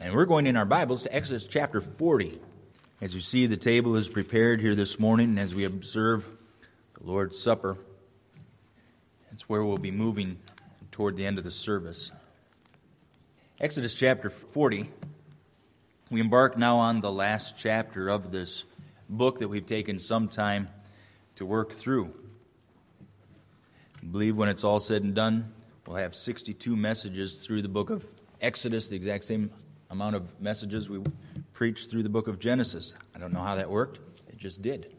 And we're going in our Bibles to Exodus chapter 40. As you see, the table is prepared here this morning as we observe the Lord's Supper. That's where we'll be moving toward the end of the service. Exodus chapter 40. We embark now on the last chapter of this book that we've taken some time to work through. I believe when it's all said and done, we'll have 62 messages through the book of Exodus, the exact same amount of messages we preached through the book of Genesis. I don't know how that worked. It just did.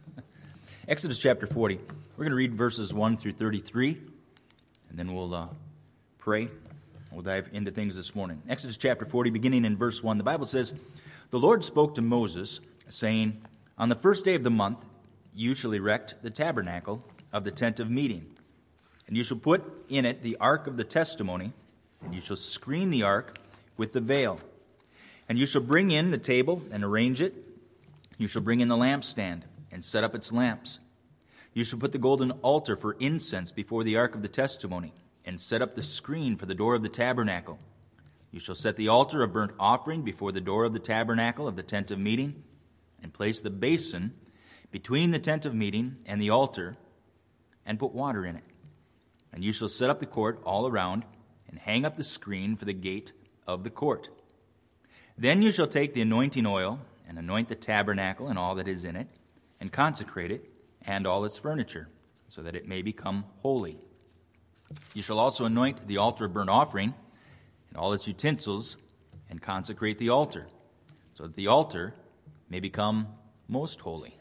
Exodus chapter 40. We're going to read verses 1 through 33, and then we'll pray. We'll dive into things this morning. Exodus chapter 40, beginning in verse 1. The Bible says, "The Lord spoke to Moses, saying, On the first day of the month you shall erect the tabernacle of the tent of meeting, and you shall put in it the ark of the testimony, and you shall screen the ark with the veil. And you shall bring in the table and arrange it. You shall bring in the lampstand and set up its lamps. You shall put the golden altar for incense before the ark of the testimony, and set up the screen for the door of the tabernacle. You shall set the altar of burnt offering before the door of the tabernacle of the tent of meeting, and place the basin between the tent of meeting and the altar, and put water in it. And you shall set up the court all around, and hang up the screen for the gate of the court. Then you shall take the anointing oil, and anoint the tabernacle and all that is in it, and consecrate it and all its furniture, so that it may become holy. You shall also anoint the altar of burnt offering and all its utensils, and consecrate the altar, so that the altar may become most holy.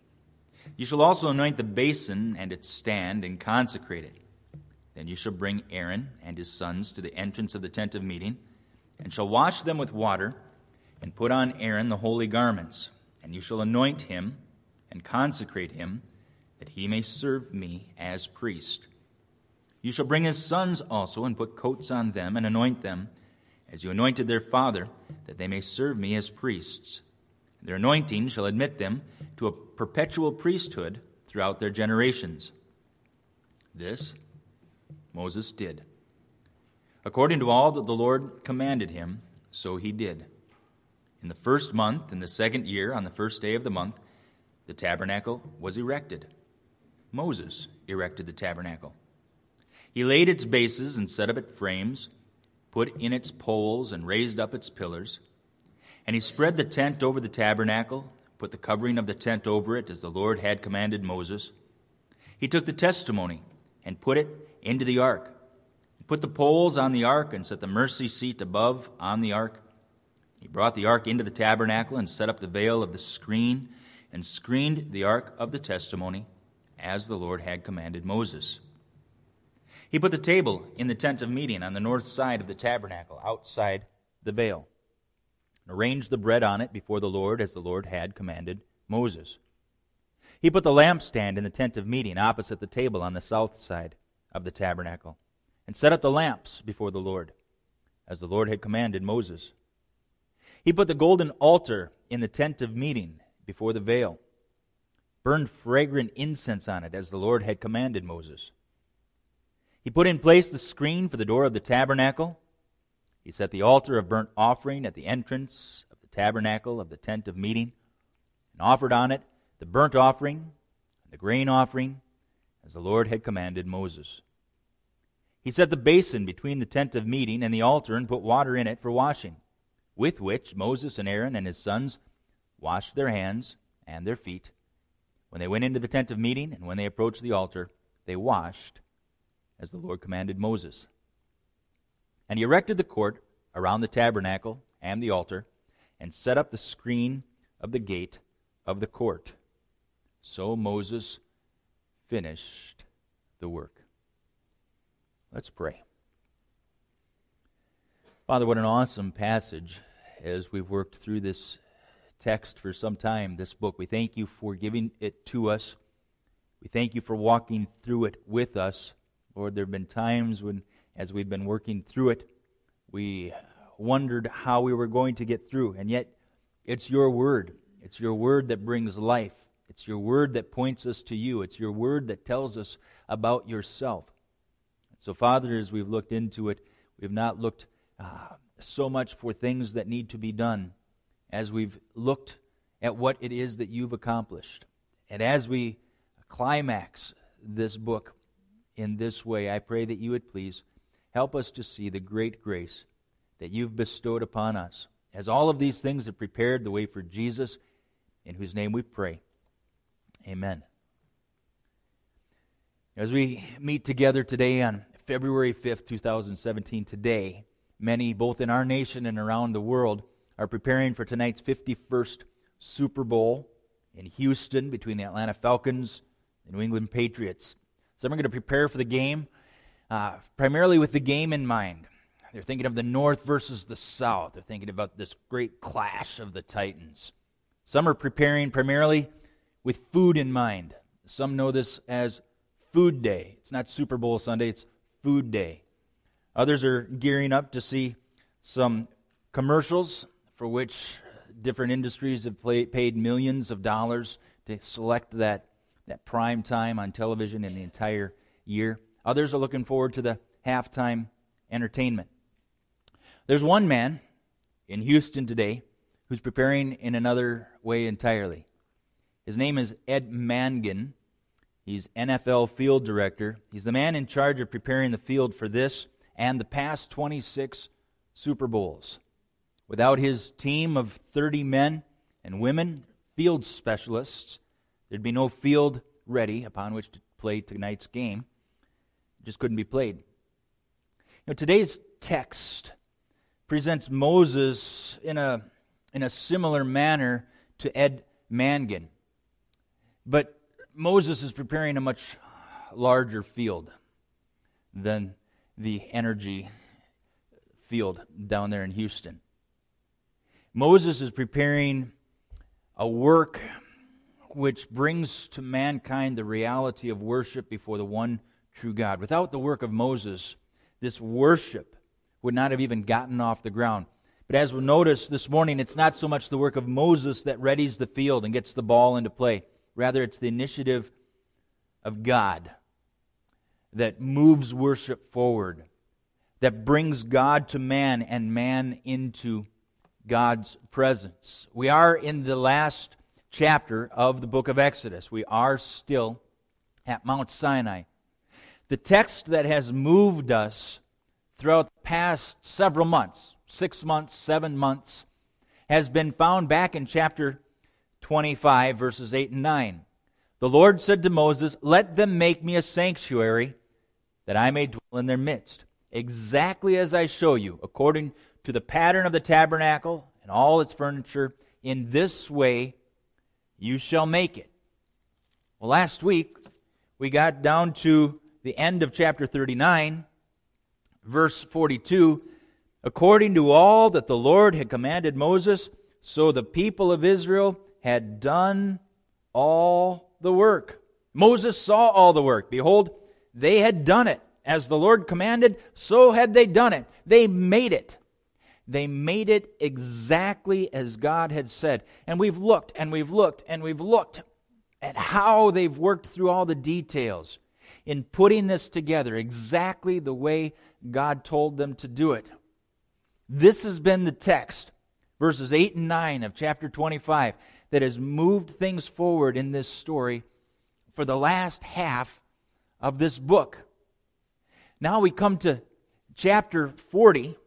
You shall also anoint the basin and its stand, and consecrate it. Then you shall bring Aaron and his sons to the entrance of the tent of meeting, and shall wash them with water, and put on Aaron the holy garments. And you shall anoint him and consecrate him, that he may serve me as priest. You shall bring his sons also, and put coats on them, and anoint them, as you anointed their father, that they may serve me as priests. Their anointing shall admit them to a perpetual priesthood throughout their generations." This Moses did. According to all that the Lord commanded him, so he did. In the first month, in the second year, on the first day of the month, the tabernacle was erected. Moses erected the tabernacle. He laid its bases and set up its frames, put in its poles and raised up its pillars. And he spread the tent over the tabernacle, put the covering of the tent over it, as the Lord had commanded Moses. He took the testimony and put it into the ark. He put the poles on the ark and set the mercy seat above on the ark. He brought the ark into the tabernacle and set up the veil of the screen and screened the ark of the testimony, as the Lord had commanded Moses. He put the table in the tent of meeting on the north side of the tabernacle, outside the veil, and arranged the bread on it before the Lord, as the Lord had commanded Moses. He put the lampstand in the tent of meeting opposite the table on the south side of the tabernacle, and set up the lamps before the Lord, as the Lord had commanded Moses. He put the golden altar in the tent of meeting before the veil, burned fragrant incense on it, as the Lord had commanded Moses. He put in place the screen for the door of the tabernacle. He set the altar of burnt offering at the entrance of the tabernacle of the tent of meeting, and offered on it the burnt offering and the grain offering, as the Lord had commanded Moses. He set the basin between the tent of meeting and the altar, and put water in it for washing, with which Moses and Aaron and his sons washed their hands and their feet. When they went into the tent of meeting, and when they approached the altar, they washed, as the Lord commanded Moses. And he erected the court around the tabernacle and the altar, and set up the screen of the gate of the court. So Moses finished the work. Let's pray. Father, what an awesome passage as we've worked through this text for some time, this book. We thank you for giving it to us. We thank you for walking through it with us. Lord, there have been times when, as we've been working through it, we wondered how we were going to get through, and yet it's your word. It's your word that brings life. It's your word that points us to you. It's your word that tells us about yourself. So, Father, as we've looked into it, we have not looked so much for things that need to be done as we've looked at what it is that you've accomplished. And as we climax this book in this way, I pray that you would please help us to see the great grace that you've bestowed upon us, as all of these things have prepared the way for Jesus, in whose name we pray. Amen. As we meet together today on February 5th, 2017, today, many, both in our nation and around the world, are preparing for tonight's 51st Super Bowl in Houston between the Atlanta Falcons and New England Patriots. Some are going to prepare for the game, primarily with the game in mind. They're thinking of the North versus the South. They're thinking about this great clash of the Titans. Some are preparing primarily with food in mind. Some know this as Food Day. It's not Super Bowl Sunday, it's Food Day. Others are gearing up to see some commercials for which different industries have paid millions of dollars to select that prime time on television in the entire year. Others are looking forward to the halftime entertainment. There's one man in Houston today who's preparing in another way entirely. His name is Ed Mangan. He's NFL field director. He's the man in charge of preparing the field for this and the past 26 Super Bowls. Without his team of 30 men and women, field specialists, there'd be no field ready upon which to play tonight's game. It just couldn't be played. Today's text presents Moses in a similar manner to Ed Mangan. But Moses is preparing a much larger field than the energy field down there in Houston. Moses is preparing a work which brings to mankind the reality of worship before the one true God. Without the work of Moses, this worship would not have even gotten off the ground. But as we'll notice this morning, it's not so much the work of Moses that readies the field and gets the ball into play. Rather, it's the initiative of God that moves worship forward, that brings God to man and man into God's presence. We are in the last chapter of the book of Exodus. We are still at Mount Sinai. The text that has moved us throughout the past several months, 6 months, 7 months, has been found back in chapter 25, verses 8 and 9. The Lord said to Moses, "Let them make me a sanctuary, that I may dwell in their midst, exactly as I show you, according to the pattern of the tabernacle and all its furniture. In this way you shall make it." Well, last week we got down to the end of chapter 39, verse 42. According to all that the Lord had commanded Moses, so the people of Israel had done all the work. Moses saw all the work. Behold, they had done it. As the Lord commanded, so had they done it. They made it. They made it exactly as God had said. And we've looked and we've looked and we've looked at how they've worked through all the details in putting this together exactly the way God told them to do it. This has been the text, verses 8 and 9 of chapter 25, that has moved things forward in this story for the last half of this book. Now we come to chapter 40,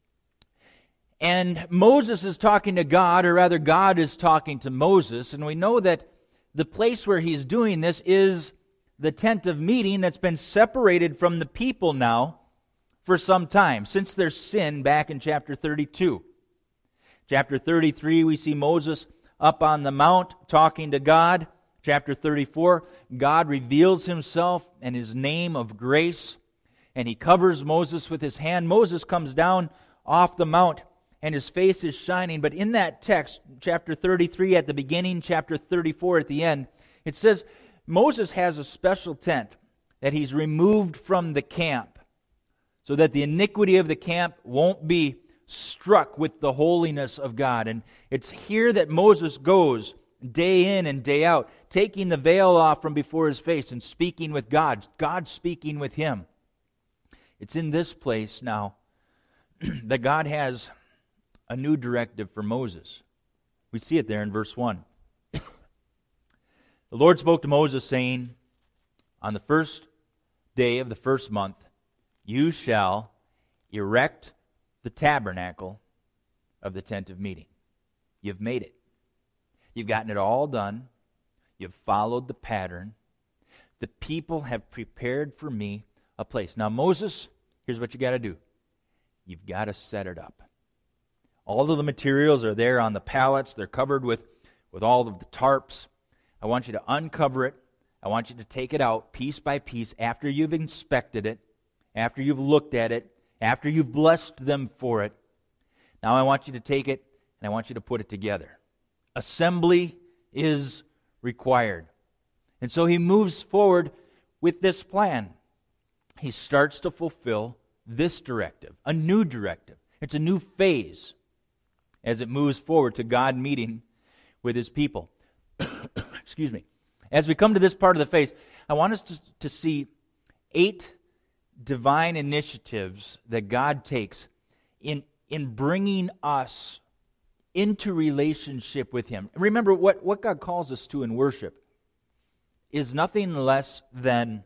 and Moses is talking to God, or rather God is talking to Moses, and we know that the place where he's doing this is the tent of meeting that's been separated from the people now for some time, since their sin back in chapter 32. Chapter 33, we see Moses up on the mount talking to God. Chapter 34, God reveals himself and his name of grace, and he covers Moses with his hand. Moses comes down off the mount, and his face is shining. But in that text, chapter 33 at the beginning, chapter 34 at the end, it says Moses has a special tent that he's removed from the camp so that the iniquity of the camp won't be struck with the holiness of God. And it's here that Moses goes day in and day out, taking the veil off from before his face and speaking with God, God speaking with him. It's in this place now that God has a new directive for Moses. We see it there in verse 1. The Lord spoke to Moses, saying, on the first day of the first month, you shall erect the tabernacle of the tent of meeting. You've made it. You've gotten it all done. You've followed the pattern. The people have prepared for me a place. Now, Moses, here's what you got to do. You've got to set it up. All of the materials are there on the pallets. They're covered with all of the tarps. I want you to uncover it. I want you to take it out piece by piece after you've inspected it, after you've looked at it, after you've blessed them for it. Now I want you to take it and I want you to put it together. Assembly is required. And so he moves forward with this plan. He starts to fulfill this directive, a new directive. It's a new phase as it moves forward to God meeting with his people. Excuse me. As we come to this part of the phase, I want us to see 8 divine initiatives that God takes in bringing us into relationship with him. Remember, what God calls us to in worship is nothing less than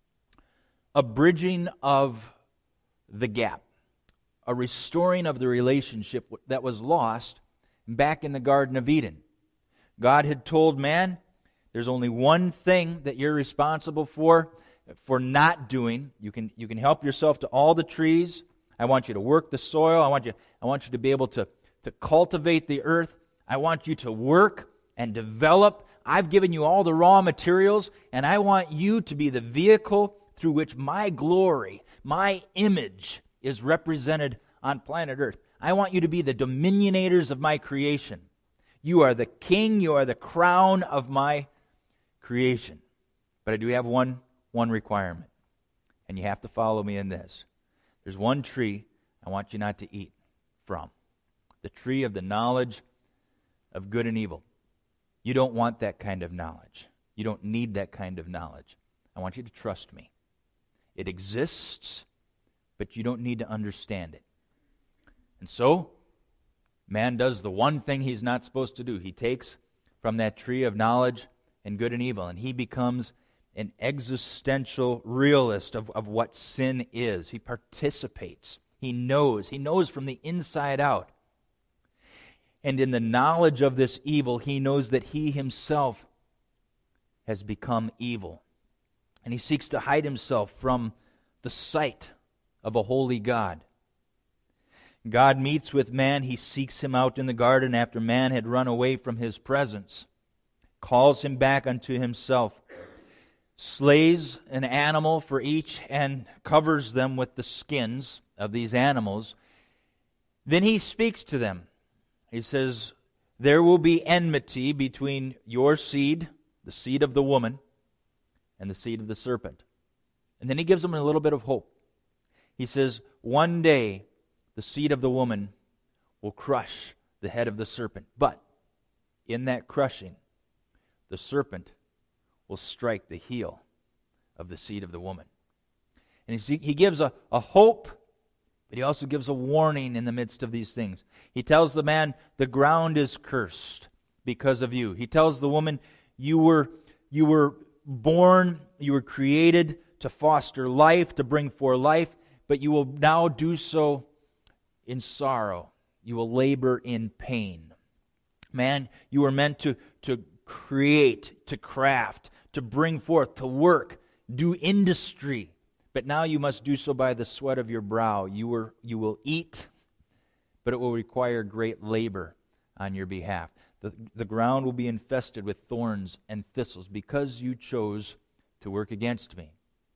a bridging of the gap, a restoring of the relationship that was lost back in the Garden of Eden. God had told man, there's only one thing that you're responsible for not doing. You can help yourself to all the trees. I want you to work the soil. I want you to be able to cultivate the earth. I want you to work and develop. I've given you all the raw materials, and I want you to be the vehicle through which my glory, my image is represented on planet Earth. I want you to be the dominionators of my creation. You are the king, you are the crown of my creation. But I do have one requirement, and you have to follow me in this. There's one tree I want you not to eat from. The tree of the knowledge of good and evil. You don't want that kind of knowledge. You don't need that kind of knowledge. I want you to trust me. It exists, but you don't need to understand it. And so, man does the one thing he's not supposed to do. He takes from that tree of knowledge and good and evil, and he becomes an existential realist of what sin is. He participates. He knows from the inside out. And in the knowledge of this evil, he knows that he himself has become evil. And he seeks to hide himself from the sight of a holy God. God meets with man. He seeks him out in the garden after man had run away from his presence. Calls him back unto himself. Slays an animal for each and covers them with the skins of these animals. Then he speaks to them. He says, there will be enmity between your seed, the seed of the woman, and the seed of the serpent. And then he gives them a little bit of hope. He says, one day the seed of the woman will crush the head of the serpent. But in that crushing, the serpent will strike the heel of the seed of the woman. And he gives a hope, but he also gives a warning in the midst of these things. He tells the man, the ground is cursed because of you. He tells the woman, you were born, you were created to foster life, to bring forth life, but you will now do so in sorrow. You will labor in pain. Man, you were meant to create, to craft, to bring forth, to work, do industry. But now you must do so by the sweat of your brow. You will eat, but it will require great labor on your behalf. The ground will be infested with thorns and thistles because you chose to work against me.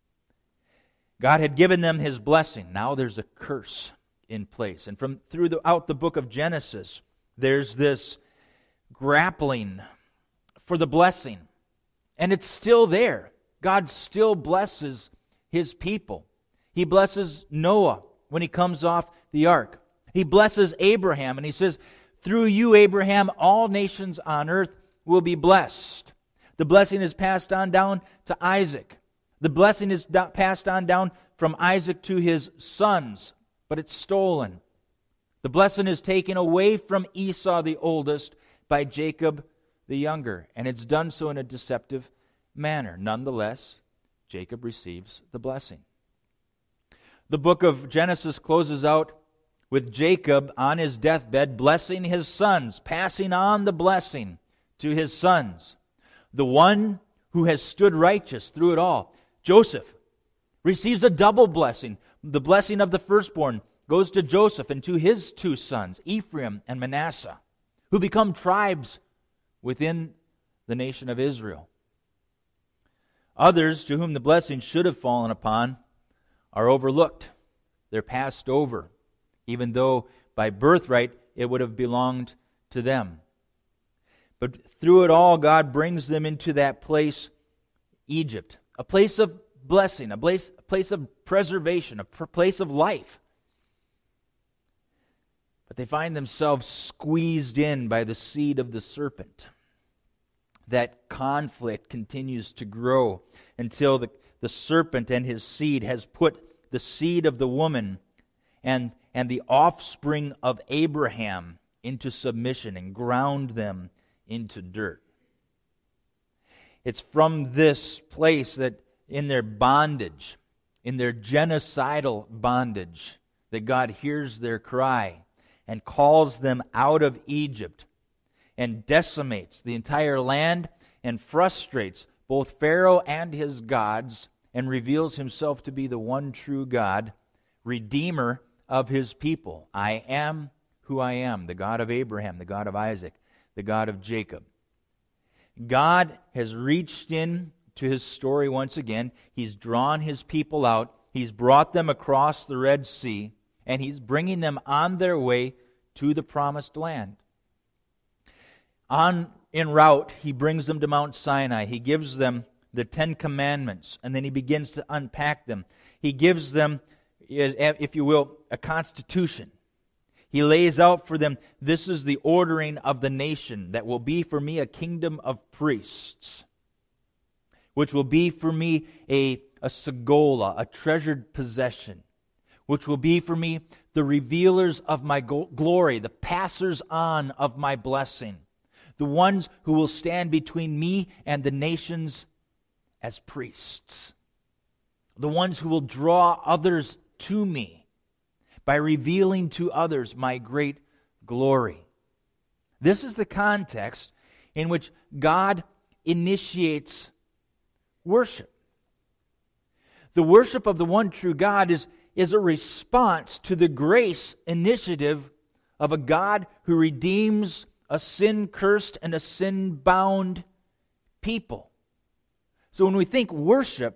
God had given them his blessing. Now there's a curse in place. And throughout the book of Genesis, there's this grappling for the blessing. And it's still there. God still blesses his people. He blesses Noah when he comes off the ark. He blesses Abraham, and he says, through you, Abraham, all nations on earth will be blessed. The blessing is passed on down to Isaac. The blessing is passed on down from Isaac to his sons, but it's stolen. The blessing is taken away from Esau the oldest by Jacob the younger, and it's done so in a deceptive manner. Nonetheless, Jacob receives the blessing. The book of Genesis closes out with Jacob on his deathbed blessing his sons, passing on the blessing to his sons. The one who has stood righteous through it all, Joseph, receives a double blessing. The blessing of the firstborn goes to Joseph and to his two sons, Ephraim and Manasseh, who become tribes within the nation of Israel. Others to whom the blessing should have fallen upon are overlooked. They're passed over, even though by birthright it would have belonged to them. But through it all, God brings them into that place, Egypt, a place of blessing, a place of preservation, a place of life. But they find themselves squeezed in by the seed of the serpent. That conflict continues to grow until the serpent and his seed has put the seed of the woman and the offspring of Abraham into submission and ground them into dirt. It's from this place that in their bondage, in their genocidal bondage, that God hears their cry and calls them out of Egypt and decimates the entire land and frustrates both Pharaoh and his gods and reveals himself to be the one true God, Redeemer of his people. I am who I am, the God of Abraham, the God of Isaac, the God of Jacob. God has reached in to his story once again. He's drawn his people out. He's brought them across the Red Sea, and he's bringing them on their way to the promised land. En route, he brings them to Mount Sinai. He gives them the 10 Commandments, and then he begins to unpack them. He gives them, if you will, a constitution. He lays out for them, this is the ordering of the nation that will be for me a kingdom of priests, which will be for me a segola, a treasured possession, which will be for me the revealers of my glory, the passers on of my blessing, the ones who will stand between me and the nations as priests, the ones who will draw others to me by revealing to others my great glory. This is the context in which God initiates worship. The worship of the one true God is a response to the grace initiative of a God who redeems a sin-cursed and a sin-bound people. So when we think worship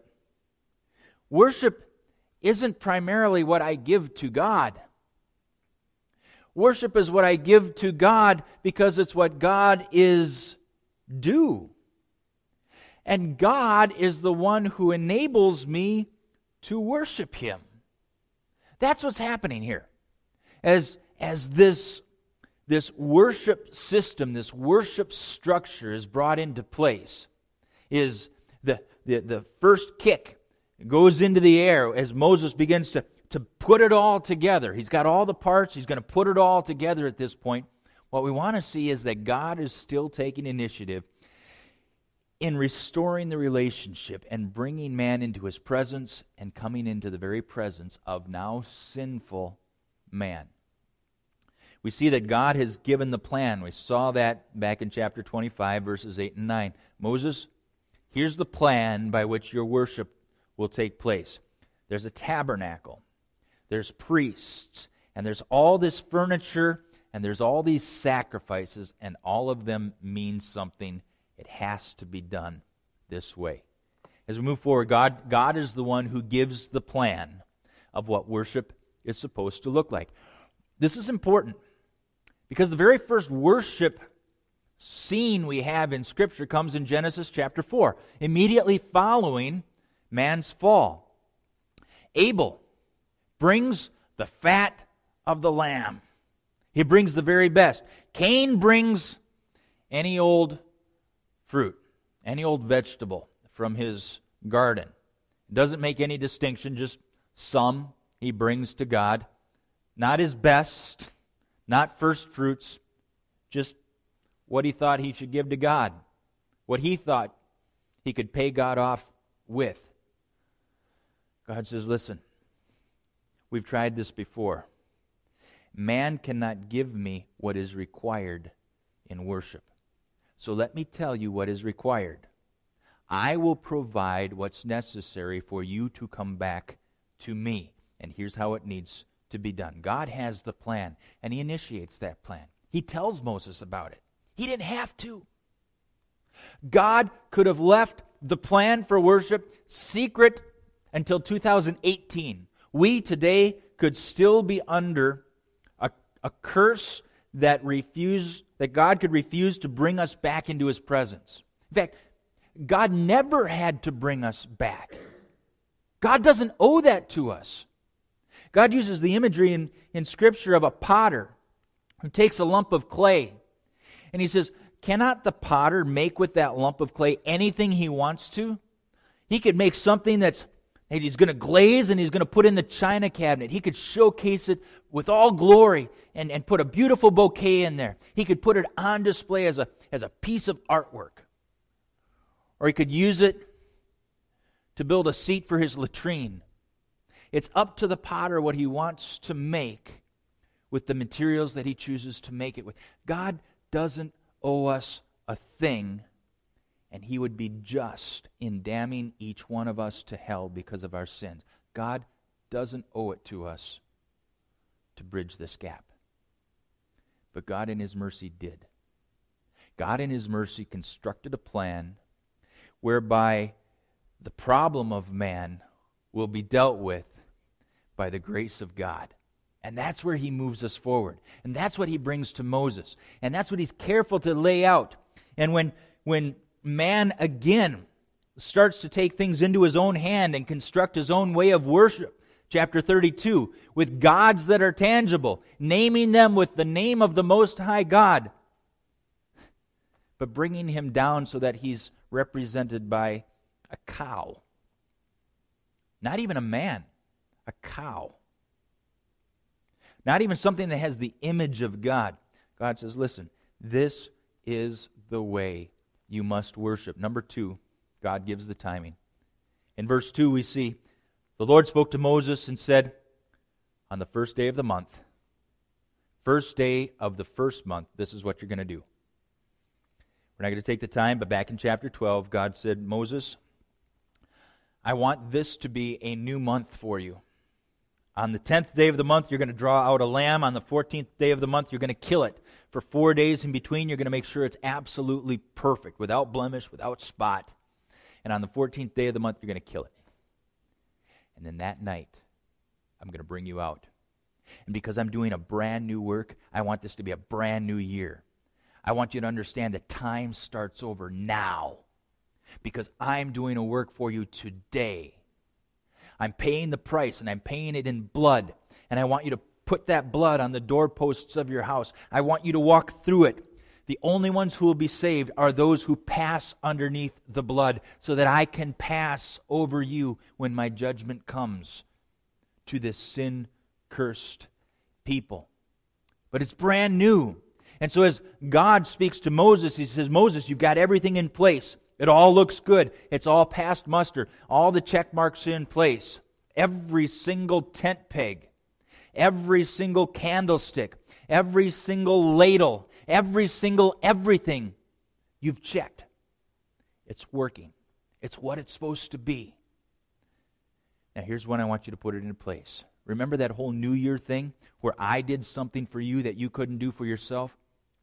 isn't primarily what I give to God. Worship is what I give to God because it's what God is due. And God is the one who enables me to worship Him. That's what's happening here. As this worship system, this worship structure is brought into place, is the first kick goes into the air as Moses begins to put it all together. He's got all the parts. He's going to put it all together at this point. What we want to see is that God is still taking initiative in restoring the relationship and bringing man into His presence and coming into the very presence of now sinful man. We see that God has given the plan. We saw that back in chapter 25, verses 8 and 9. Moses, here's the plan by which your worship will take place. There's a tabernacle, there's priests, and there's all this furniture, and there's all these sacrifices, and all of them mean something. It has to be done this way. As we move forward, God is the one who gives the plan of what worship is supposed to look like. This is important because the very first worship scene we have in Scripture comes in Genesis chapter 4, immediately following man's fall. Abel brings the fat of the lamb. He brings the very best. Cain brings any old fruit, any old vegetable from his garden. Doesn't make any distinction, just some he brings to God Not his best, not first fruits, just what he thought he should give to God, what he thought he could pay God off with. God says, listen, we've tried this before. Man cannot give me what is required in worship. So let me tell you what is required. I will provide what's necessary for you to come back to me. And here's how it needs to be done. God has the plan, and he initiates that plan. He tells Moses about it. He didn't have to. God could have left the plan for worship secret until 2018. We today could still be under a curse that God could refuse to bring us back into his presence. In fact, God never had to bring us back. God doesn't owe that to us. God uses the imagery in Scripture of a potter who takes a lump of clay, and he says, cannot the potter make with that lump of clay anything he wants to? He could make something that he's going to glaze and he's going to put in the china cabinet. He could showcase it with all glory and put a beautiful bouquet in there. He could put it on display as a piece of artwork. Or he could use it to build a seat for his latrine. It's up to the potter what he wants to make with the materials that he chooses to make it with. God doesn't owe us a thing, and he would be just in damning each one of us to hell because of our sins. God doesn't owe it to us to bridge this gap. But God in his mercy did. God in his mercy constructed a plan whereby the problem of man will be dealt with by the grace of God. And that's where he moves us forward. And that's what he brings to Moses. And that's what he's careful to lay out. And when man again starts to take things into his own hand and construct his own way of worship, chapter 32, with gods that are tangible, naming them with the name of the Most High God, but bringing him down so that he's represented by a cow. Not even a man, a cow. Not even something that has the image of God. God says, listen, this is the way you must worship. Number 2, God gives the timing. In verse 2 we see, the Lord spoke to Moses and said, on the first day of the month, first day of the first month, this is what you're going to do. We're not going to take the time, but back in chapter 12, God said, Moses, I want this to be a new month for you. On the 10th day of the month, you're going to draw out a lamb. On the 14th day of the month, you're going to kill it. For 4 days in between, you're going to make sure it's absolutely perfect, without blemish, without spot. And on the 14th day of the month, you're going to kill it. And then that night, I'm going to bring you out. And because I'm doing a brand new work, I want this to be a brand new year. I want you to understand that time starts over now. Because I'm doing a work for you today. I'm paying the price, and I'm paying it in blood. And I want you to put that blood on the doorposts of your house. I want you to walk through it. The only ones who will be saved are those who pass underneath the blood, so that I can pass over you when my judgment comes to this sin-cursed people. But it's brand new. And so as God speaks to Moses, he says, Moses, you've got everything in place. It all looks good. It's all passed muster. All the check marks are in place. Every single tent peg, every single candlestick, every single ladle, every single everything you've checked. It's working. It's what it's supposed to be. Now here's when I want you to put it into place. Remember that whole New Year thing where I did something for you that you couldn't do for yourself?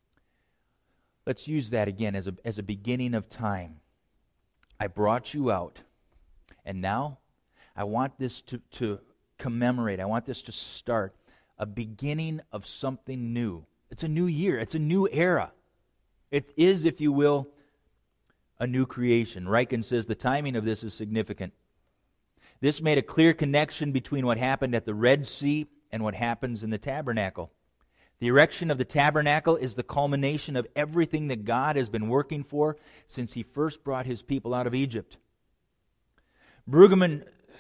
Let's use that again as a beginning of time. I brought you out, and now I want this to commemorate. I want this to start a beginning of something new. It's a new year. It's a new era. It is, if you will, a new creation. Ryken says the timing of this is significant. This made a clear connection between what happened at the Red Sea and what happens in the tabernacle. The erection of the tabernacle is the culmination of everything that God has been working for since he first brought his people out of Egypt. Brueggemann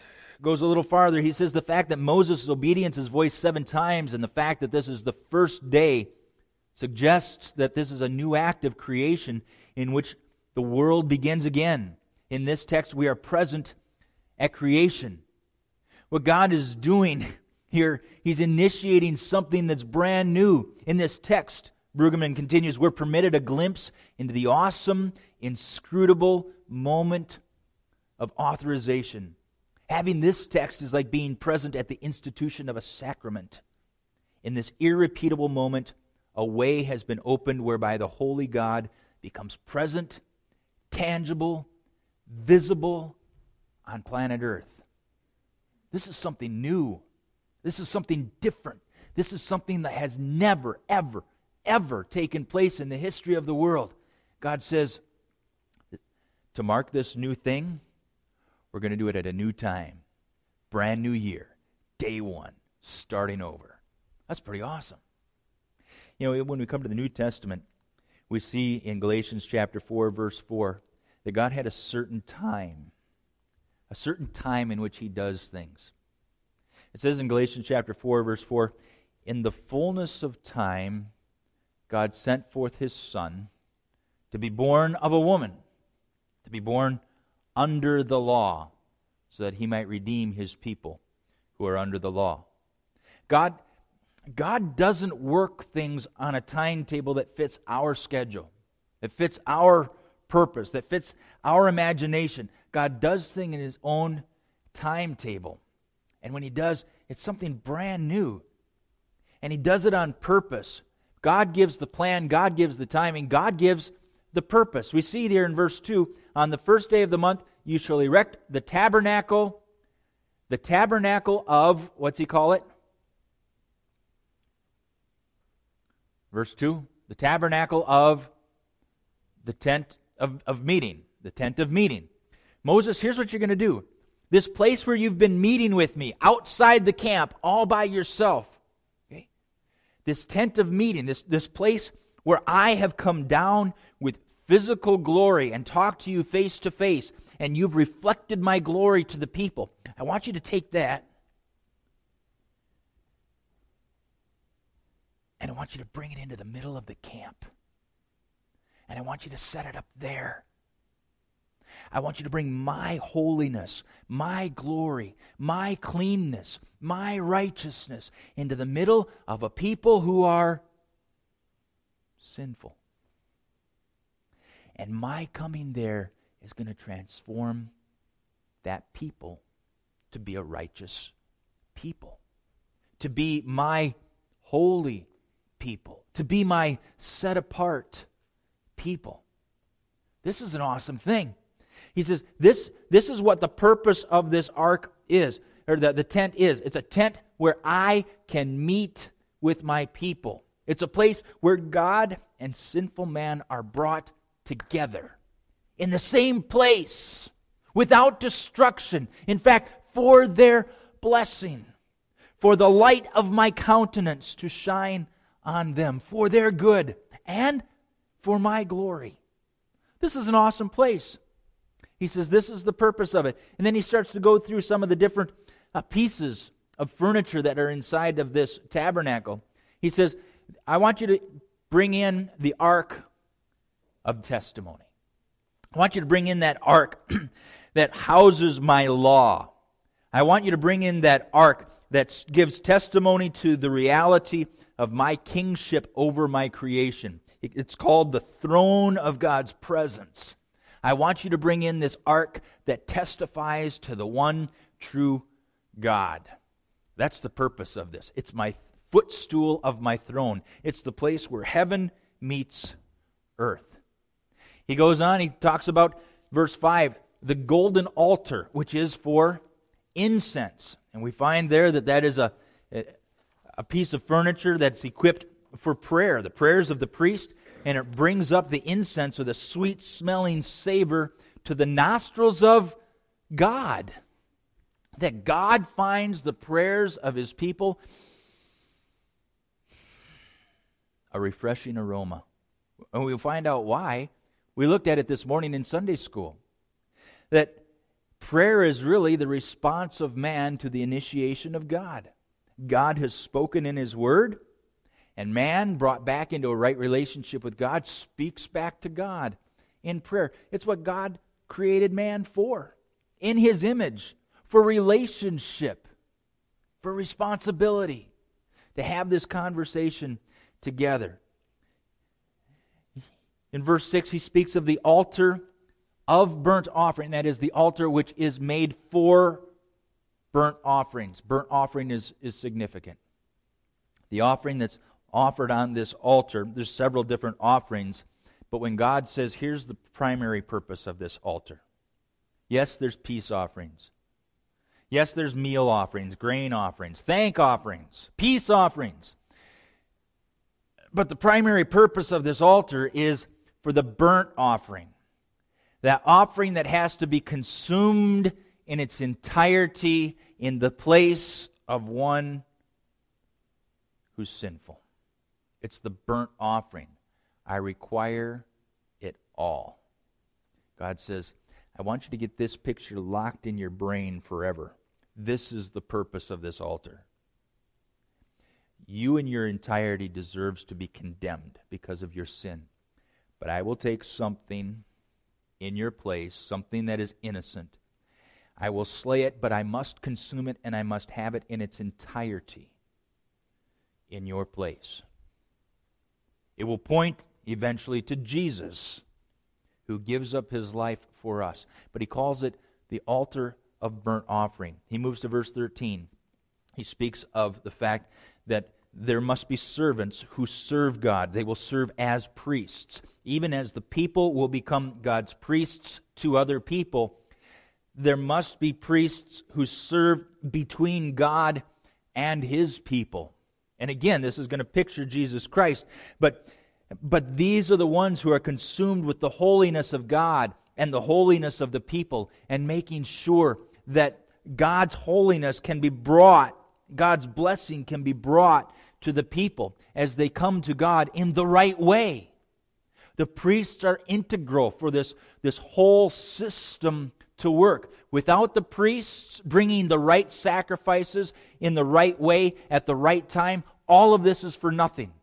goes a little farther. He says the fact that Moses' obedience is voiced 7 times and the fact that this is the first day suggests that this is a new act of creation in which the world begins again. In this text, we are present at creation. What God is doing here, He's initiating something that's brand new. In this text, Brueggemann continues, we're permitted a glimpse into the awesome, inscrutable moment of authorization. Having this text is like being present at the institution of a sacrament. In this irrepeatable moment, a way has been opened whereby the holy God becomes present, tangible, visible on planet Earth. This is something new. This is something different. This is something that has never, ever, ever taken place in the history of the world. God says, to mark this new thing, we're going to do it at a new time. Brand new year. Day 1. Starting over. That's pretty awesome. You know, when we come to the New Testament, we see in Galatians chapter 4, verse 4, that God had a certain time in which He does things. It says in Galatians chapter 4, verse 4, in the fullness of time, God sent forth His Son to be born of a woman, to be born under the law, so that He might redeem His people who are under the law. God doesn't work things on a timetable that fits our schedule, that fits our purpose, that fits our imagination. God does things in His own timetable. And when He does, it's something brand new. And He does it on purpose. God gives the plan, God gives the timing, God gives the purpose. We see there in verse 2, on the first day of the month, you shall erect the tabernacle of, what's He call it? Verse 2, the tabernacle of the tent of meeting, the tent of meeting. Moses, here's what you're going to do. This place where you've been meeting with me, outside the camp, all by yourself, okay? This tent of meeting, this place where I have come down with physical glory and talked to you face to face, and you've reflected my glory to the people. I want you to take that, and I want you to bring it into the middle of the camp. And I want you to set it up there. I want you to bring my holiness, my glory, my cleanness, my righteousness into the middle of a people who are sinful. And my coming there is going to transform that people to be a righteous people, to be my holy people, to be my set-apart people. This is an awesome thing. He says, this is what the purpose of this ark is, or the tent is. It's a tent where I can meet with my people. It's a place where God and sinful man are brought together in the same place, without destruction. In fact, for their blessing, for the light of my countenance to shine on them, for their good and for my glory. This is an awesome place. He says this is the purpose of it. And then he starts to go through some of the different pieces of furniture that are inside of this tabernacle. He says, I want you to bring in the ark of testimony. I want you to bring in that ark that houses my law. I want you to bring in that ark that gives testimony to the reality of my kingship over my creation. It's called the throne of God's presence. I want you to bring in this ark that testifies to the one true God. That's the purpose of this. It's my footstool of my throne. It's the place where heaven meets earth. He goes on, he talks about, verse 5, the golden altar, which is for incense. And we find there that is a piece of furniture that's equipped for prayer, the prayers of the priest, and it brings up the incense or the sweet-smelling savor to the nostrils of God. That God finds the prayers of His people a refreshing aroma. And we'll find out why. We looked at it this morning in Sunday school. That Prayer is really the response of man to the initiation of God. God has spoken in His Word, and man, brought back into a right relationship with God, speaks back to God in prayer. It's what God created man for, in His image, for relationship, for responsibility, to have this conversation together. In verse 6, he speaks of the altar of burnt offering, that is, the altar which is made for burnt offerings. Burnt offering is significant. The offering that's offered on this altar, there's several different offerings, but when God says, here's the primary purpose of this altar. Yes, there's peace offerings. Yes, there's meal offerings, grain offerings, thank offerings, peace offerings. But the primary purpose of this altar is for the burnt offering. That offering that has to be consumed in its entirety in the place of one who's sinful. It's the burnt offering. I require it all. God says, I want you to get this picture locked in your brain forever. This is the purpose of this altar. You in your entirety deserves to be condemned because of your sin. But I will take something in your place, something that is innocent. I will slay it, but I must consume it, and I must have it in its entirety in your place. It will point eventually to Jesus, who gives up His life for us. But He calls it the altar of burnt offering. He moves to verse 13. He speaks of the fact that there must be servants who serve God. They will serve as priests. Even as the people will become God's priests to other people, there must be priests who serve between God and His people. And again, this is going to picture Jesus Christ. But these are the ones who are consumed with the holiness of God and the holiness of the people, and making sure that God's holiness can be brought, God's blessing can be brought to the people as they come to God in the right way. The priests are integral for this whole system to work. Without the priests bringing the right sacrifices in the right way at the right time, all of this is for nothing.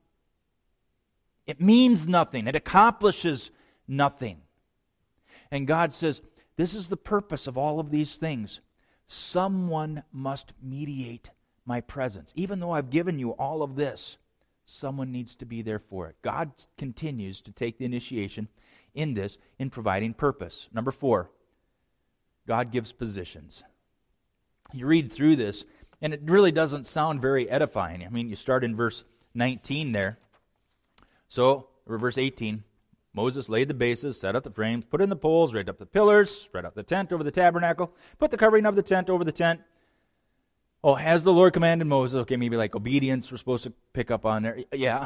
It means nothing. It accomplishes nothing. And God says, this is the purpose of all of these things. Someone must mediate my presence. Even though I've given you all of this, someone needs to be there for it. God continues to take the initiation in this, in providing purpose. Number 4, God gives positions. You read through this, and it really doesn't sound very edifying. I mean, you start in verse 19 there. So, or verse 18, Moses laid the bases, set up the frames, put in the poles, rigged up the pillars, spread out the tent over the tabernacle, put the covering of the tent over the tent. Oh, as the Lord commanded Moses. Okay, maybe like obedience we're supposed to pick up on there. Yeah.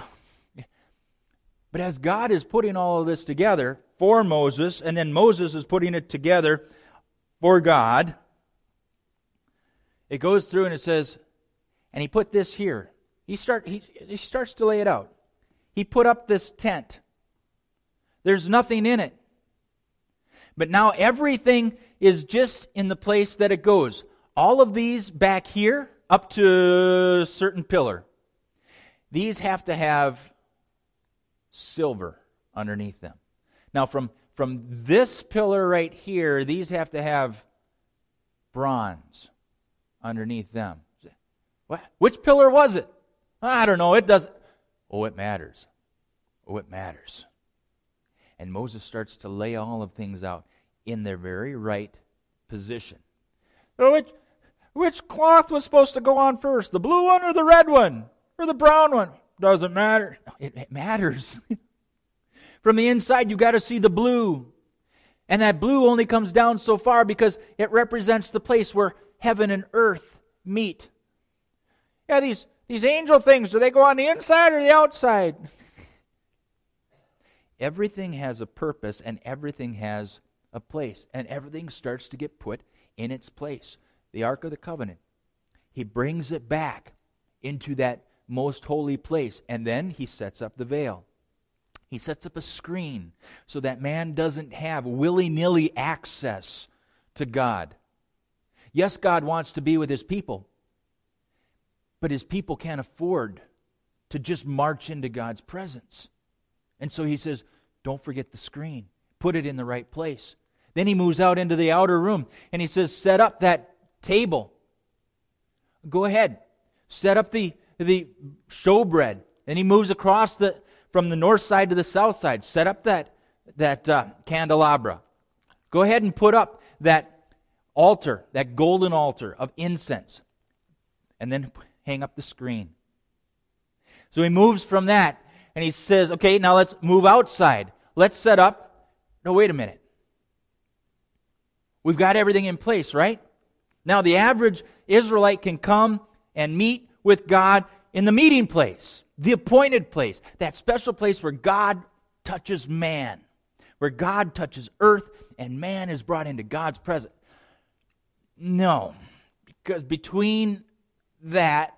But as God is putting all of this together for Moses, and then Moses is putting it together for God, it goes through and it says, and he put this here. He starts to lay it out. He put up this tent. There's nothing in it. But now everything is just in the place that it goes. All of these back here, up to a certain pillar, these have to have silver underneath them. Now from this pillar right here, these have to have bronze underneath them. What? Which pillar was it? I don't know. It doesn't. Oh, it matters. Oh, it matters. And Moses starts to lay all of things out in their very right position. So which cloth was supposed to go on first? The blue one or the red one? Or the brown one? Doesn't matter. No, it matters. From the inside, you got to see the blue. And that blue only comes down so far because it represents the place where heaven and earth meet. Yeah, these angel things, do they go on the inside or the outside? Everything has a purpose and everything has a place. And everything starts to get put in its place. The Ark of the Covenant. He brings it back into that most holy place. And then he sets up the veil. He sets up a screen so that man doesn't have willy-nilly access to God. Yes, God wants to be with His people, but His people can't afford to just march into God's presence. And so He says, don't forget the screen. Put it in the right place. Then He moves out into the outer room, and He says, set up that table. Go ahead. Set up the showbread. Then He moves across from the north side to the south side. Set up that candelabra. Go ahead and put up that altar, that golden altar of incense. And then hang up the screen. So He moves from that, and He says, okay, now let's move outside. Let's set up. No, wait a minute. We've got everything in place, right? Now the average Israelite can come and meet with God in the meeting place, the appointed place, that special place where God touches man, where God touches earth and man is brought into God's presence. No, because between that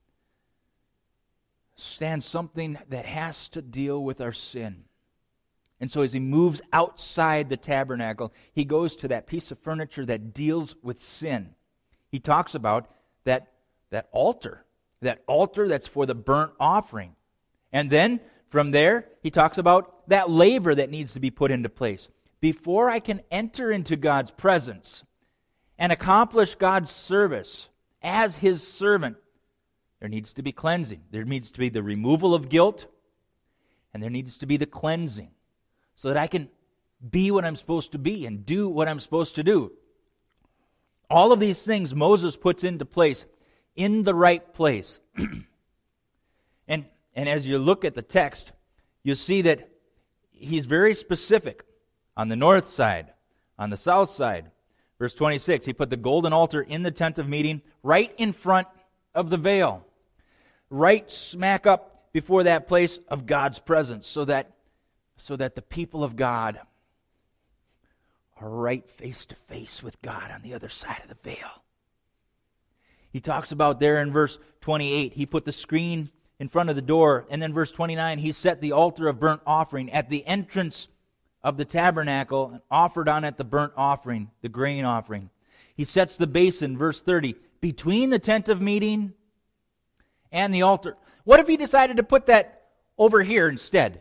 stands something that has to deal with our sin. And so as He moves outside the tabernacle, He goes to that piece of furniture that deals with sin. He talks about that altar that's for the burnt offering. And then from there, He talks about that laver that needs to be put into place. Before I can enter into God's presence and accomplish God's service as His servant, there needs to be cleansing. There needs to be the removal of guilt, and there needs to be the cleansing, so that I can be what I'm supposed to be and do what I'm supposed to do. All of these things Moses puts into place in the right place. And as you look at the text, you see that he's very specific. On the north side, on the south side. Verse 26, He put the golden altar in the tent of meeting right in front of the veil. Right smack up before that place of God's presence, so that the people of God are right face to face with God on the other side of the veil. He talks about there in verse 28, He put the screen in front of the door, and then verse 29, He set the altar of burnt offering at the entrance of the tabernacle and offered on it the burnt offering, the grain offering. He sets the basin, verse 30, between the tent of meeting and the altar. What if He decided to put that over here instead?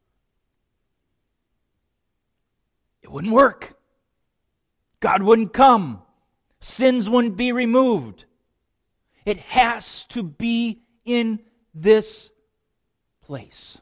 It wouldn't work. God wouldn't come. Sins wouldn't be removed. It has to be in this place.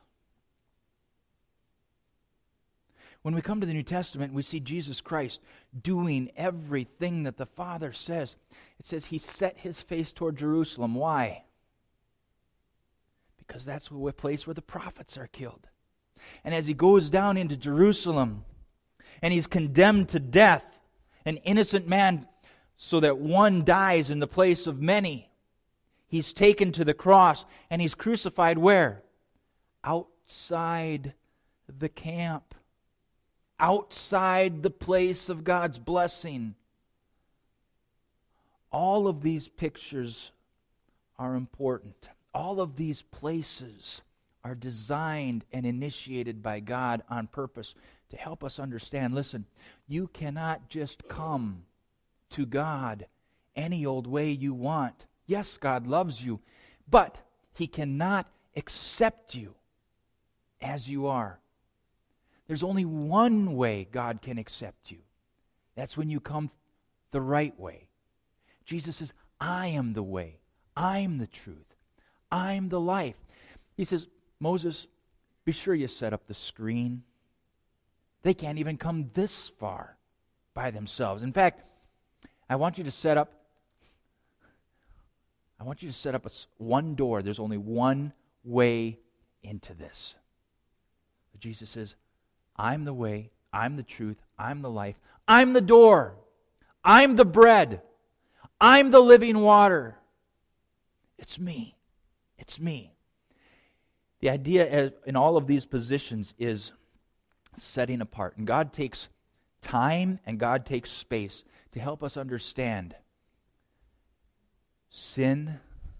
When we come to the New Testament, we see Jesus Christ doing everything that the Father says. It says He set His face toward Jerusalem. Why? Because that's the place where the prophets are killed. And as He goes down into Jerusalem, and He's condemned to death, an innocent man, so that one dies in the place of many, He's taken to the cross, and He's crucified where? Outside the camp. Outside the place of God's blessing. All of these pictures are important. All of these places are designed and initiated by God on purpose to help us understand. Listen, you cannot just come to God any old way you want. Yes, God loves you, but He cannot accept you as you are. There's only one way God can accept you. That's when you come the right way. Jesus says, I am the way. I'm the truth. I'm the life. He says, Moses, be sure you set up the screen. They can't even come this far by themselves. In fact, I want you to set up one door. There's only one way into this. But Jesus says, I'm the way, I'm the truth, I'm the life, I'm the door, I'm the bread, I'm the living water. It's me. It's me. The idea in all of these positions is setting apart. And God takes time and God takes space to help us understand sin,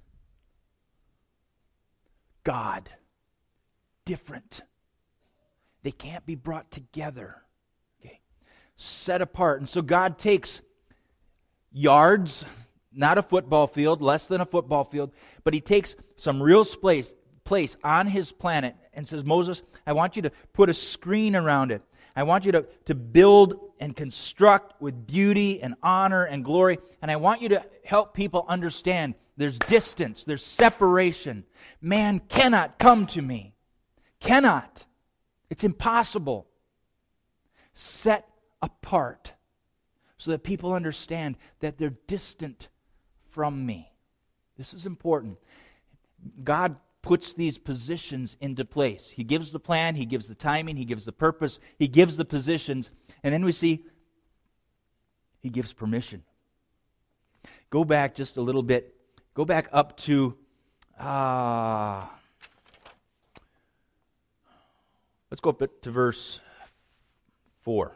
God, different. They can't be brought together. Okay. Set apart. And so God takes yards, not a football field, less than a football field, but he takes some real place on his planet and says, Moses, I want you to put a screen around it. I want you to build and construct with beauty and honor and glory, and I want you to help people understand there's distance, there's separation. Man cannot come to me. Cannot. It's impossible. Set apart so that people understand that they're distant from me. This is important. God puts these positions into place. He gives the plan, He gives the timing, He gives the purpose, He gives the positions, and then we see He gives permission. Go back just a little bit. Go back up to, let's go up to verse 4.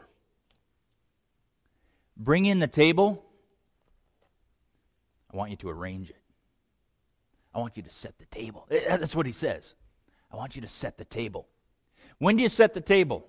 Bring in the table. I want you to arrange it. I want you to set the table. That's what he says. I want you to set the table. When do you set the table?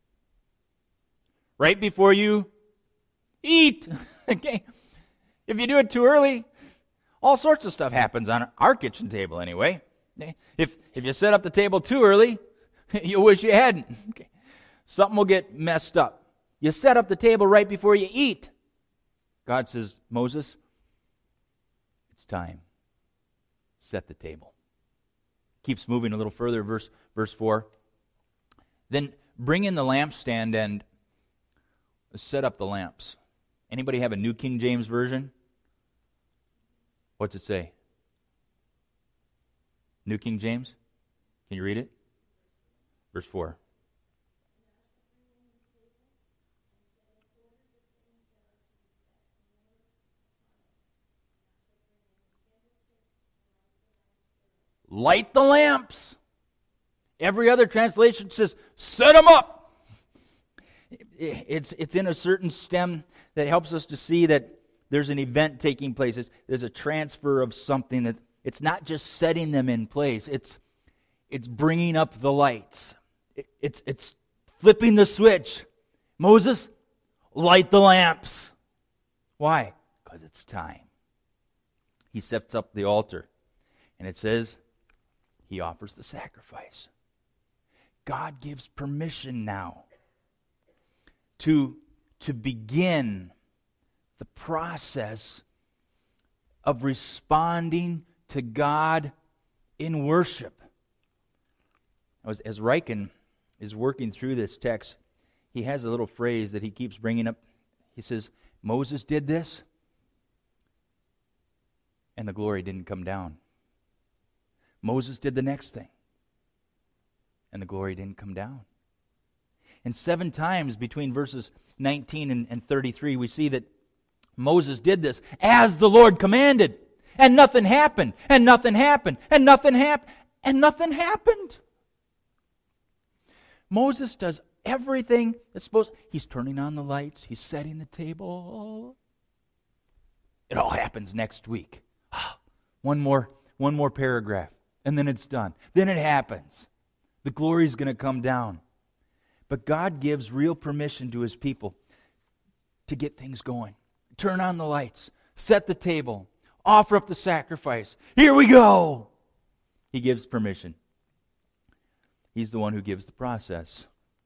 Right before you eat. Okay. If you do it too early, all sorts of stuff happens on our kitchen table anyway. If you set up the table too early, you'll wish you hadn't. Okay. Something will get messed up. You set up the table right before you eat. God says, Moses, it's time. Set the table. Keeps moving a little further, verse 4. Then bring in the lampstand and set up the lamps. Anybody have a New King James Version? What's it say? New King James? Can you read it? Verse 4. Light the lamps. Every other translation says, set them up. It's in a certain stem that helps us to see that there's an event taking place. There's a transfer of something. That it's not just setting them in place. It's bringing up the lights. It's flipping the switch. Moses, light the lamps. Why? Because it's time. He sets up the altar. And it says, he offers the sacrifice. God gives permission now to begin the process of responding to God in worship. As Ryken is working through this text, he has a little phrase that he keeps bringing up. He says, Moses did this, and the glory didn't come down. Moses did the next thing, and the glory didn't come down. And 7 times between verses 19 and 33, we see that Moses did this as the Lord commanded, and nothing happened, and nothing happened, and nothing happened, and nothing happened. Moses does everything that's supposed. He's turning on the lights, he's setting the table. It all happens next week. One more paragraph. And then it's done. Then it happens. The glory is going to come down. But God gives real permission to His people to get things going. Turn on the lights. Set the table. Offer up the sacrifice. Here we go. He gives permission. He's the one who gives the process.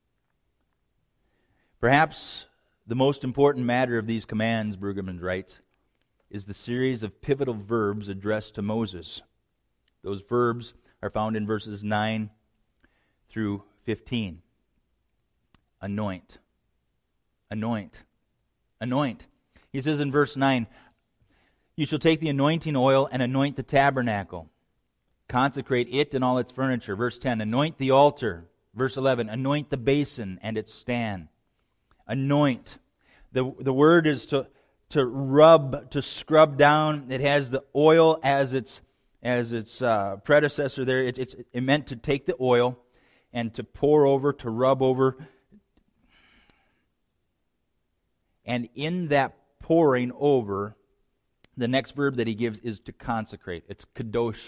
Perhaps the most important matter of these commands, Brueggemann writes, is the series of pivotal verbs addressed to Moses. Those verbs are found in verses 9 through 15. Anoint. Anoint. Anoint. He says in verse 9, you shall take the anointing oil and anoint the tabernacle. Consecrate it and all its furniture. Verse 10, anoint the altar. Verse 11, anoint the basin and its stand. Anoint. The word is to rub, to scrub down. It has the oil as its predecessor there. It's meant to take the oil and to pour over, to rub over. And in that pouring over, the next verb that he gives is to consecrate. It's kadosh,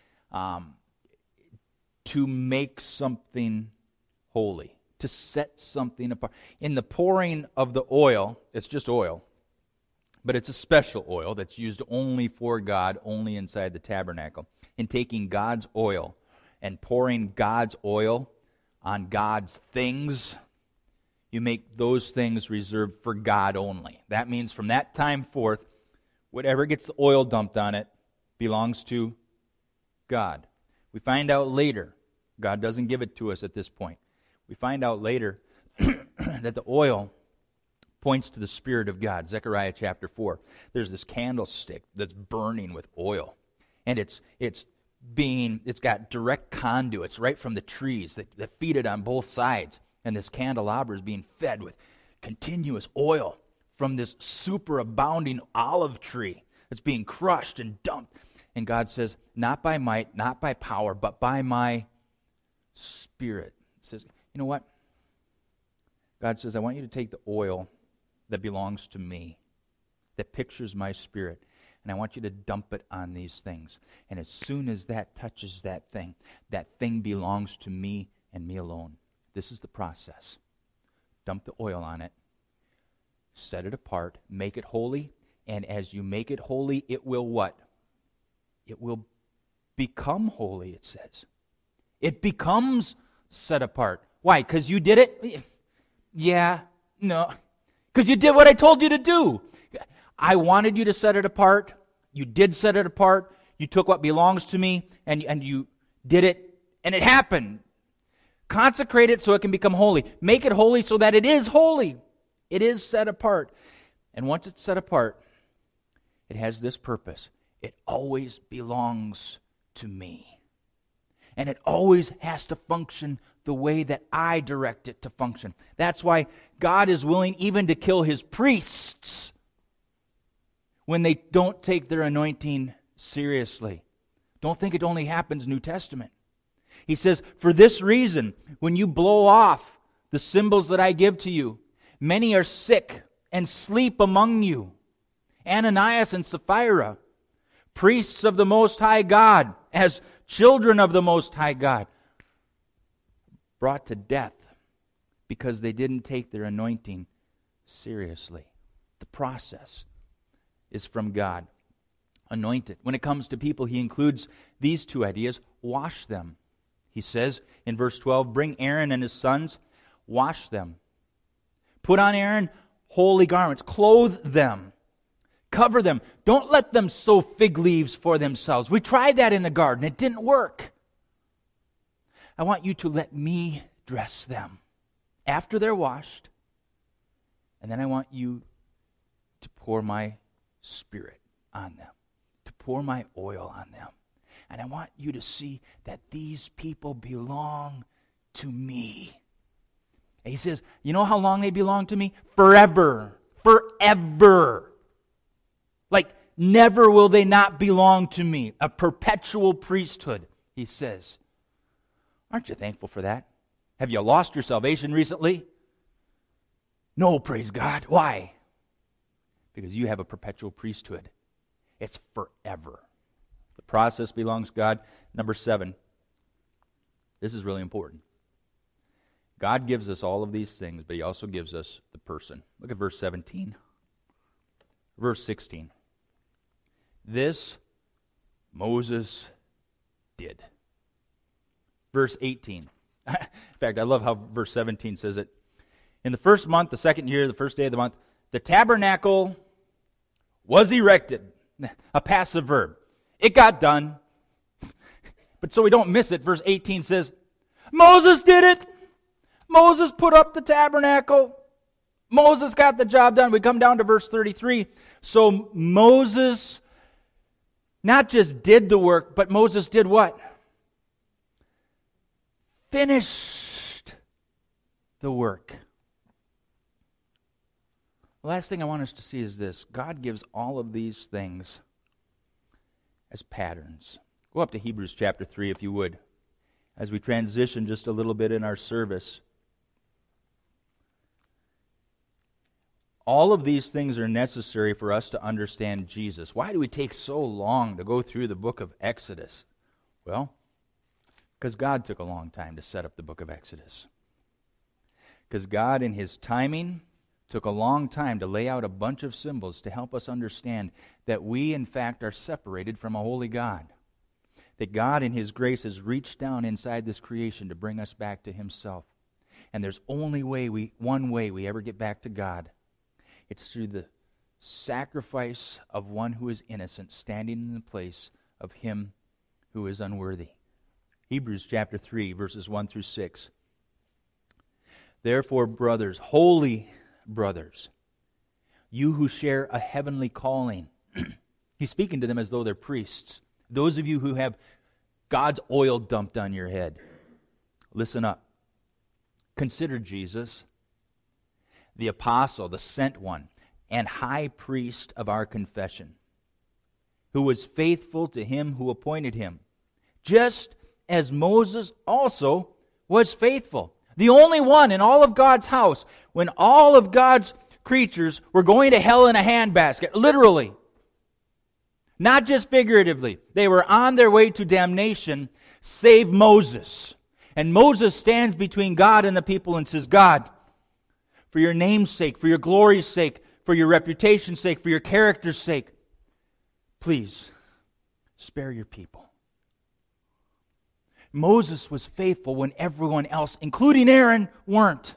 to make something holy, to set something apart. In the pouring of the oil, it's just oil. but it's a special oil that's used only for God, only inside the tabernacle. In taking God's oil and pouring God's oil on God's things, you make those things reserved for God only. That means from that time forth, whatever gets the oil dumped on it belongs to God. We find out later, God doesn't give it to us at this point. We find out later that the oil points to the Spirit of God. Zechariah chapter 4. There's this candlestick that's burning with oil. And it's got direct conduits right from the trees that feed it on both sides. And this candelabra is being fed with continuous oil from this superabounding olive tree that's being crushed and dumped. And God says, not by might, not by power, but by my Spirit. He says, you know what? God says, I want you to take the oil that belongs to me, that pictures my Spirit, and I want you to dump it on these things. And as soon as that touches that thing belongs to me and me alone. This is the process. Dump the oil on it, set it apart, make it holy, and as you make it holy, it will what? It will become holy, it says. It becomes set apart. Why? Because you did it? Yeah, no. Because you did what I told you to do. I wanted you to set it apart. You did set it apart. You took what belongs to me, and you did it, and it happened. Consecrate it so it can become holy. Make it holy so that it is holy. It is set apart. And once it's set apart, it has this purpose. It always belongs to me. And it always has to function the way that I direct it to function. That's why God is willing even to kill His priests when they don't take their anointing seriously. Don't think it only happens New Testament. He says, for this reason, when you blow off the symbols that I give to you, many are sick and sleep among you. Ananias and Sapphira, priests of the Most High God, as children of the Most High God, brought to death because they didn't take their anointing seriously. The process is from God. Anointed. When it comes to people, He includes these two ideas. Wash them. He says in verse 12, bring Aaron and his sons, wash them. Put on Aaron holy garments, clothe them, cover them. Don't let them sew fig leaves for themselves. We tried that in the garden. It didn't work. I want you to let me dress them after they're washed, and then I want you to pour my Spirit on them, to pour my oil on them. And I want you to see that these people belong to me. And He says, you know how long they belong to me? Forever. Forever. Like, never will they not belong to me. A perpetual priesthood, He says. Aren't you thankful for that? Have you lost your salvation recently? No, praise God. Why? Because you have a perpetual priesthood. It's forever. The process belongs to God. Number 7. This is really important. God gives us all of these things, but He also gives us the person. Look at verse 17. Verse 16. This Moses did. Verse 18. In fact, I love how verse 17 says it. In the first month, the second year, the first day of the month, the tabernacle was erected. A passive verb. It got done. But so we don't miss it, verse 18 says, Moses did it. Moses put up the tabernacle. Moses got the job done. We come down to verse 33. So Moses not just did the work, but Moses did what? Finished the work. The last thing I want us to see is this. God gives all of these things as patterns. Go up to Hebrews chapter 3 if you would, as we transition just a little bit in our service. All of these things are necessary for us to understand Jesus. Why do we take so long to go through the book of Exodus? Well, because God took a long time to set up the book of Exodus. Because God, in His timing, took a long time to lay out a bunch of symbols to help us understand that we, in fact, are separated from a holy God. That God, in His grace, has reached down inside this creation to bring us back to Himself. And there's only one way we ever get back to God. It's through the sacrifice of one who is innocent, standing in the place of him who is unworthy. Hebrews chapter 3, verses 1 through 6. Therefore, brothers, holy brothers, you who share a heavenly calling. He's speaking to them as though they're priests. Those of you who have God's oil dumped on your head, listen up. Consider Jesus, the apostle, the sent one, and high priest of our confession, who was faithful to Him who appointed him, just as Moses also was faithful. The only one in all of God's house, when all of God's creatures were going to hell in a handbasket, literally, not just figuratively. They were on their way to damnation, save Moses. And Moses stands between God and the people and says, God, for your name's sake, for your glory's sake, for your reputation's sake, for your character's sake, please spare your people. Moses was faithful when everyone else, including Aaron, weren't.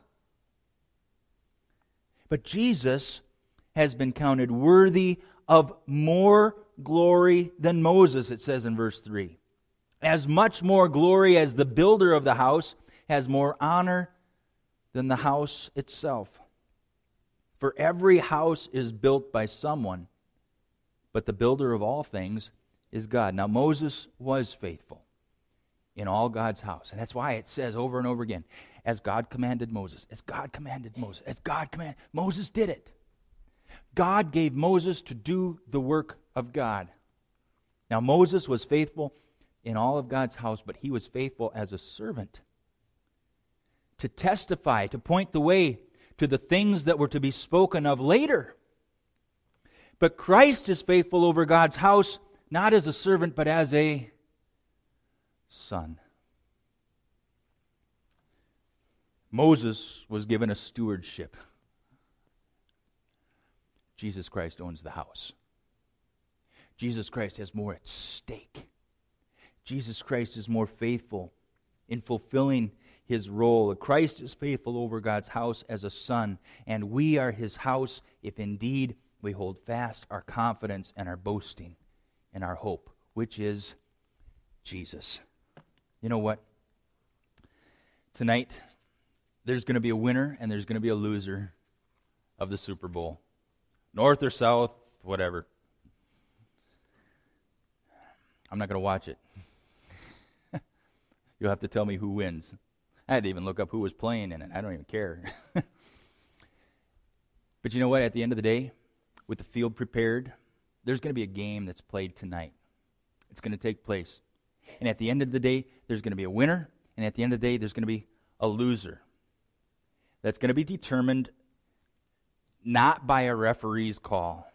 But Jesus has been counted worthy of more glory than Moses, it says in verse 3. As much more glory as the builder of the house has more honor than the house itself. For every house is built by someone, but the builder of all things is God. Now Moses was faithful in all God's house. And that's why it says over and over again, as God commanded Moses, as God commanded Moses, as God commanded. Moses did it. God gave Moses to do the work of God. Now Moses was faithful in all of God's house, but he was faithful as a servant to testify, to point the way to the things that were to be spoken of later. But Christ is faithful over God's house, not as a servant, but as a son. Moses was given a stewardship. Jesus Christ owns the house. Jesus Christ has more at stake. Jesus Christ is more faithful in fulfilling His role. Christ is faithful over God's house as a son, and we are His house if indeed we hold fast our confidence and our boasting and our hope, which is Jesus. You know what? Tonight, there's going to be a winner and there's going to be a loser of the Super Bowl. North or south, whatever. I'm not going to watch it. You'll have to tell me who wins. I had to even look up who was playing in it. I don't even care. But you know what? At the end of the day, with the field prepared, there's going to be a game that's played tonight. It's going to take place. And at the end of the day, there's going to be a winner. And at the end of the day, there's going to be a loser. That's going to be determined not by a referee's call.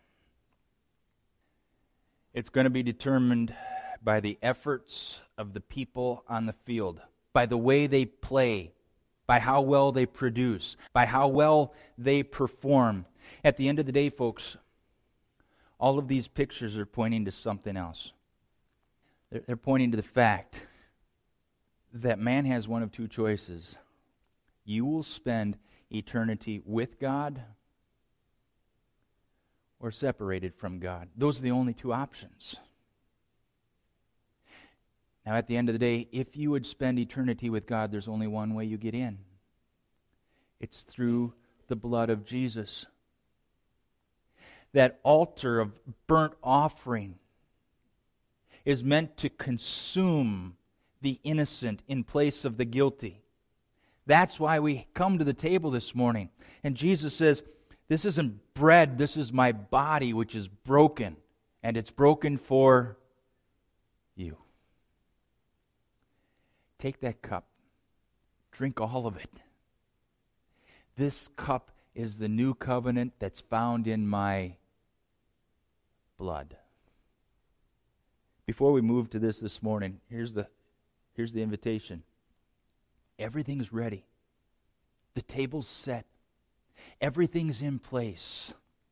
It's going to be determined by the efforts of the people on the field, by the way they play, by how well they produce, by how well they perform. At the end of the day, folks, all of these pictures are pointing to something else. They're pointing to the fact that man has one of two choices. You will spend eternity with God or separated from God. Those are the only two options. Now, at the end of the day, if you would spend eternity with God, there's only one way you get in. It's through the blood of Jesus. That altar of burnt offering is meant to consume the innocent in place of the guilty. That's why we come to the table this morning. And Jesus says, this isn't bread, this is my body which is broken. And it's broken for you. Take that cup. Drink all of it. This cup is the new covenant that's found in my blood. Before we move to this morning, here's the invitation. Everything's ready. The table's set. Everything's in place.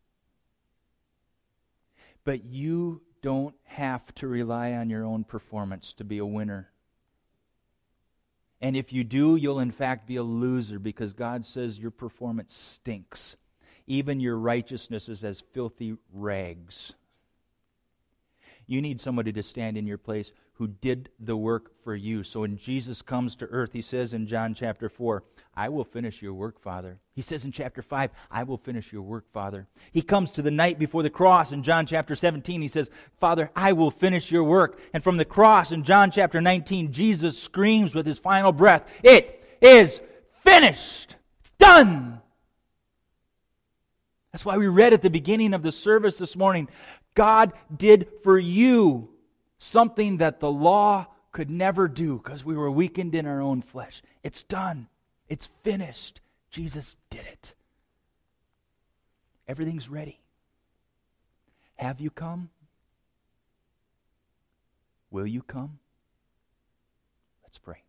But you don't have to rely on your own performance to be a winner. And if you do, you'll in fact be a loser, because God says your performance stinks. Even your righteousness is as filthy rags. You need somebody to stand in your place who did the work for you. So when Jesus comes to earth, he says in John chapter 4, I will finish your work, Father. He says in chapter 5, I will finish your work, Father. He comes to the night before the cross in John chapter 17. He says, Father, I will finish your work. And from the cross in John chapter 19, Jesus screams with his final breath, it is finished. It's done. That's why we read at the beginning of the service this morning, God did for you something that the law could never do because we were weakened in our own flesh. It's done. It's finished. Jesus did it. Everything's ready. Have you come? Will you come? Let's pray.